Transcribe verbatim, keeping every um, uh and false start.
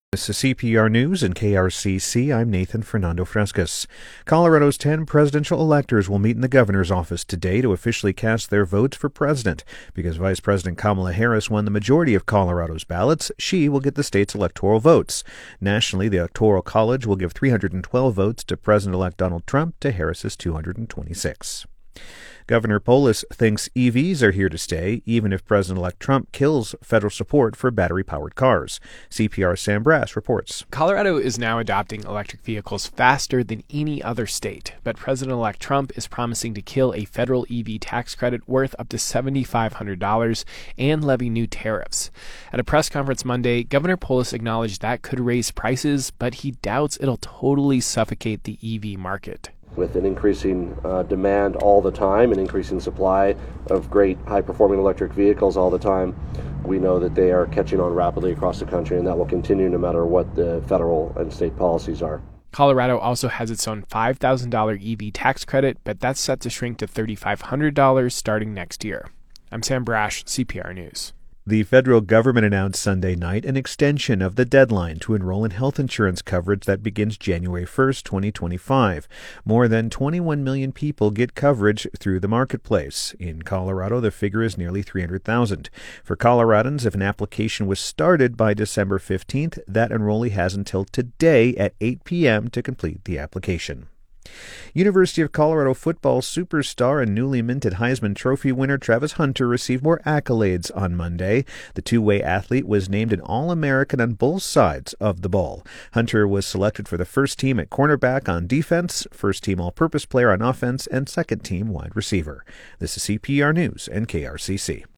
This is C P R News and K R C C. I'm Nathan Fernando Frescas. Colorado's ten presidential electors will meet in the governor's office today to officially cast their votes for president. Because Vice President Kamala Harris won the majority of Colorado's ballots, she will get the state's electoral votes. Nationally, the Electoral College will give three hundred twelve votes to President-elect Donald Trump to Harris's two hundred twenty-six. Governor Polis thinks E Vs are here to stay, even if President-elect Trump kills federal support for battery-powered cars. C P R's Sam Brass reports. Colorado is now adopting electric vehicles faster than any other state, but President-elect Trump is promising to kill a federal E V tax credit worth up to seven thousand five hundred dollars and levy new tariffs. At a press conference Monday, Governor Polis acknowledged that could raise prices, but he doubts it'll totally suffocate the E V market. With an increasing uh, demand all the time, an increasing supply of great high-performing electric vehicles all the time, we know that they are catching on rapidly across the country, and that will continue no matter what the federal and state policies are. Colorado also has its own five thousand dollars E V tax credit, but that's set to shrink to three thousand five hundred dollars starting next year. I'm Sam Brash, C P R News. The federal government announced Sunday night an extension of the deadline to enroll in health insurance coverage that begins January first, twenty twenty-five. More than twenty-one million people get coverage through the marketplace. In Colorado, the figure is nearly three hundred thousand. For Coloradans, if an application was started by December fifteenth, that enrollee has until today at eight p.m. to complete the application. University of Colorado football superstar and newly minted Heisman Trophy winner Travis Hunter received more accolades on Monday. The two-way athlete was named an All-American on both sides of the ball. Hunter was selected for the first team at cornerback on defense, first team all-purpose player on offense, and second team wide receiver. This is C P R News and K R C C.